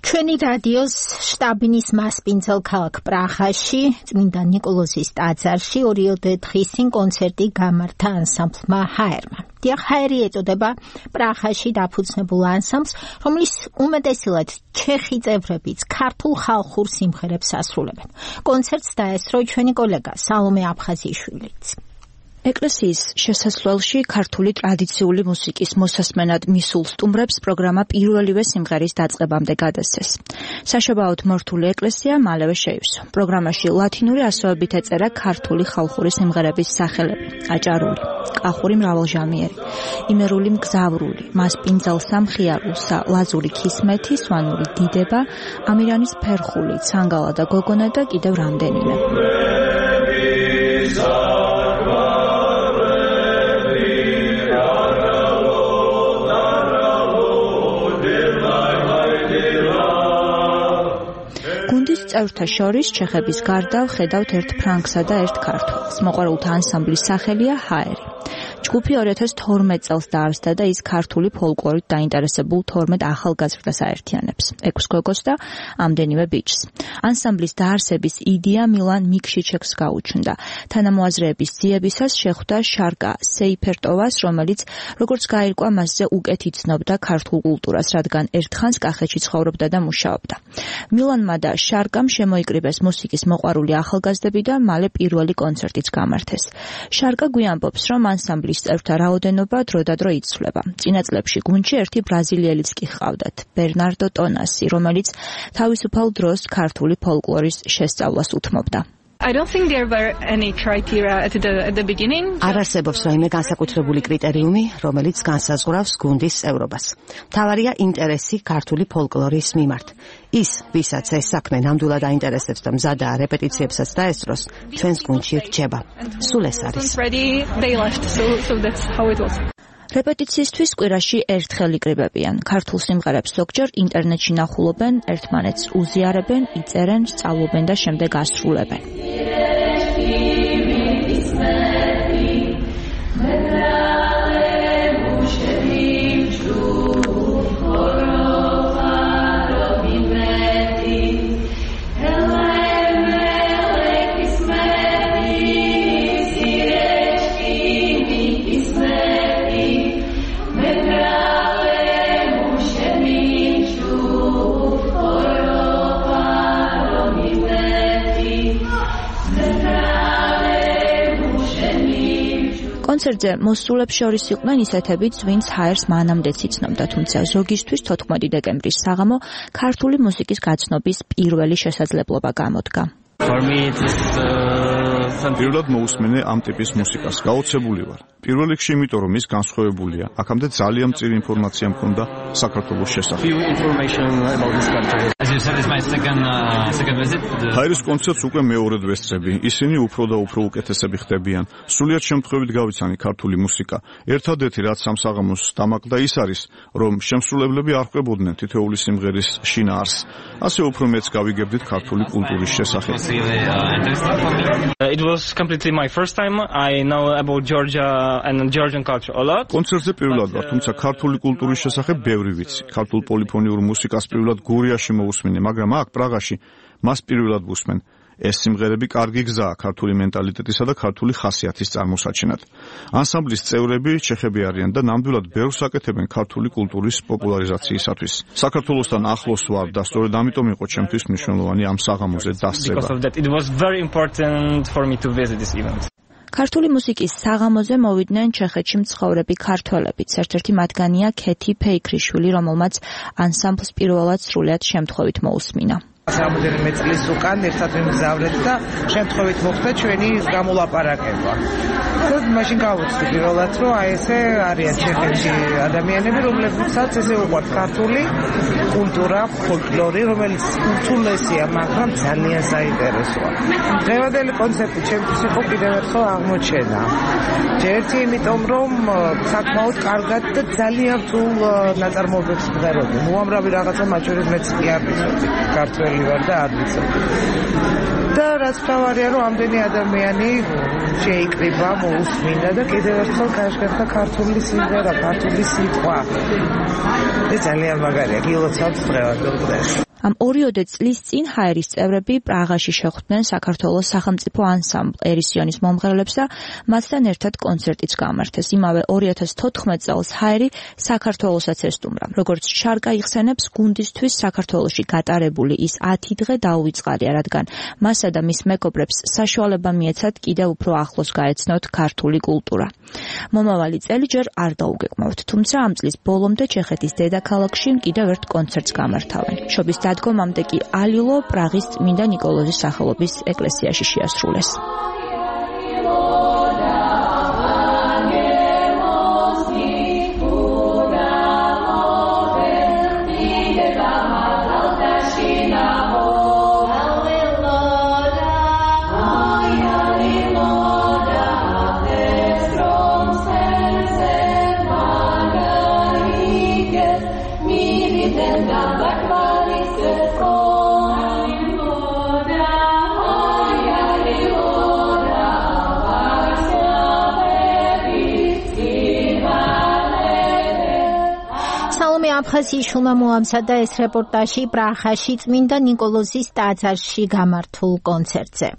ჩვენი რადიოს შტაბინის მასპინძელ ქალაქ პრაღაში, წმინდა ნიკოლოზის ტაძარში 2 დღის წინ კონცერტი გამართა ანსამბლმა ჰაერმა. დიახ, ჰაერი ეწოდება პრაღაში დაფუძნებულ ანსამბლს, რომლის უმეტესილად ჩეხი წევრებიც ქართულ ხალხურ სიმღერებს ასრულებენ. კონცერტს დაესწრო ჩვენი კოლეგა სალომე აფხაზიშვილიც. ეკლესიის შესასვლელში ქართული ტრადიციული მუსიკის მოსასმენად მისულ სტუმრებს პროგრამა პირველივე სიმღერის დაწყებამდე გადასცეს. საშობაოდ მორთული ეკლესია მალევე შეივსო. პროგრამაში ლათინური ასოებით ეწერა ქართული ხალხური სიმღერების სახელები: აჭარული, კახური მრავალჟამიერი, იმერული მგზავრული, მასპინძელსა მხიარულსა, ლაზური ქისმეთი, სვანური დიდება, ამირანის ფერხული, ცანგალა და გოგონა და კიდევ რამდენიმე. გუნდის წევრთა შორის ჩეხების გარდა ვხედავთ ერთ ფრანგსა და ერთ ქართველს. მოყვარულთა ანსამბლის სახელია ჰაერი. ჯგუფი 2012 წელს დაარსდა და ის ქართული ფოლკლორით დაინტერესებულ 12 ახალგაზრდას აერთიანებს, 6 გოგოს და ამდენივე ბიჭს. ანსამბლის დაარსების იდეა მილან მიქშიჩეკს გაუჩნდა. თანამოაზრეების ძიებისას შეხვდა შარკა სეიფერტოვას, რომელიც როგორც გაირკვა მასზე უკეთ იცნობდა ქართულ კულტურას, რადგან ერთხანს კახეთში ცხოვრობდა და მუშაობდა. მილანმა და შარკამ შემოიკრიბეს მუსიკის მოყვარული ახალგაზრდები და მალე პირველი კონცერტიც გამართეს. შარკა გვიანბობს, რომ ანსამბლის წევრთა რაოდენობა დროდადრო იცვლება. წინა წლებში გუნდში ერთი ბრაზილიელიც კი ჰყავდათ, ბერნარდო ტონასი, რომელიც თავისუფალ დროს ქართული ფოლკლორის შესწავლას უთმობდა. I don't think there were any criteria at the beginning. არ არსებობს რაიმე განსაკუთრებული კრიტერიუმი, რომელიც განსაზღვრავს გუნდის წევრობას. მთავარია ინტერესი ქართული ფოლკლორის მიმართ. ის, ვისაც ეს საქმე ნამდვილად აინტერესებს და მზადაა რეპეტიციებსაც დაესწროს, ჩვენს გუნდში რჩება. სულ ეს არის. რეპეტიციისთვის კვირაში ერთხელ იკრიბებიან. ქართულ სიმღერებს ზოგჯერ ინტერნეტში ნახულობენ, ერთმანეთს უზიარებენ, იწერენ, სწავლობენ და შემდეგ ასრულებენ. კონცერტზე მოსულებს შორის იყვნენ ისეთებიც, ვინც ჰაერს მანამდეც იცნობდა, თუმცა ზოგისთვის 14 დეკემბრის საღამო ქართული მუსიკის გაცნობის პირველი შესაძლებლობა გამოდგა. პირველად მოусმენე ამ ტიპის მუსიკას, გაოცებული ვარ. პირველ რიგში იმიტომ, რომ ის განსხვავებულია. აქამდე ძალიან მწირი ინფორმაცია მქონდა საქართველოს შესახებ. ჰაერის კონცერტს უკვე მეორედ ვესწრები. ისინი უფრო და უფრო უკეთესები ხდებიან. სულიად შემთხვევით გავიცანი ქართული მუსიკა. ერთადერთი რაც ამ საღამოს დამაყდა ის არის, რომ შემსრულებლები არ ყვებოდნენ თითოეული სიმღერის შინაარსს. ასე უფრო მეც გავიგებდით ქართული კულტურის შესახებ. It was completely my first time. I know about Georgia and Georgian culture a lot. კონცერტზე პირველად ვარ, თუმცა ქართული კულტურის შესახებ ბევრი ვიცი. ქართულ პოლიფონიურ მუსიკას პირველად გურიაში მოусმინე, მაგრამ აქ პრაღაში მას პირველად ვუსმენ. ეს სიმღერები კარგი გზაა ქართული მენტალიტეტისა და ქართული ხასიათის წარმოსაჩენად. ანსამბლის წევრები ჩეხები არიან და ნამდვილად ბევრს აკეთებენ ქართული კულტურის პოპულარიზაციისათვის. საქართველოსთან ახლოს ვარ და სწორედ ამიტომ იყო ჩემთვის მნიშვნელოვანი ამ საღამოზე დასწრება. It was very important for me to visit this event. ქართული მუსიკის საღამოზე მოვიდნენ ჩეხეთში მცხოვრები ქართველებიც. ერთ-ერთი მათგანია ქეთი ფეიქრიშვილი, რომელმაც ანსამბლს პირველად სრულიად შემთხვევით მოусმინა. რამდენიმე წლის უკან ერთად ვიმგზავრეთ და შემთხვევით მოხდა ჩვენი გამოლაპარაკება. და მაშინ გავუცდი პირველად, რომ აი ესე არიან ჩეხეთში ადამიანები, რომლებსაც ესე უყვართ ქართული კულტურა, ფოლკლორი, რომელიც ურთულესია, მაგრამ ძალიან საინტერესოა. დღევანდელი კონცერტი ჩემთვის იყო კიდევ ერთხელ აღმოჩენა. ერთი იმიტომ, რომ საკმაოდ კარგად და ძალიან რთულ ნაწარმოებებს ვღეროდი. უამრავი რაღაცა მათ შორის მეც კი არ ვიცოდი. ქართველი ვარ და არ ვიცოდი. და რაც თავარია, რომ ამდენი ადამიანი შეიკრიბა, მოусმინდა და კიდევ ერთხელ გააშკერთა ქართული სიმღერა, ქართული სიტყვა. ეს ძალიან მაგარია, გილოცავთ დღევანდელ დღეს. Am 2 წლის წინ ჰაერის წევრები პრაღაში შეხვდნენ საქართველოს სახელმწიფო ანსამბლ ერისიონის მომღერლებს და მათთან ერთად კონცერტიც გამართეს. იმავე 2014 წელს ჰაერი საქართველოსაც ესტუმრა. Როგორც შარკა იხსენებს, გუნდისთვის საქართველოში გატარებული ის 10 დღე დაუვიწყარია, რადგან მასა და მის მეგობრებს საშუალება მიეცათ კიდევ უფრო ახლოს გაეცნოთ ქართული კულტურა. მომავალი წელი ჯერ არ დაუგეგმავთ, თუმცა ამ წლის ბოლომდე ჩეხეთის დედაქალაქში კიდევ ერთ კონცერტს გამართავენ. შობის დადგომამდე კი ალილო პრაღის წმინდა ნიკოლოზის სახელობის ეკლესიაში შეასრულეს. აფხაზიშვილმა მოამზადა ეს რეპორტაჟი პრაღაში წმინდა ნიკოლოზის ტაძარში გამართულ კონცერტზე.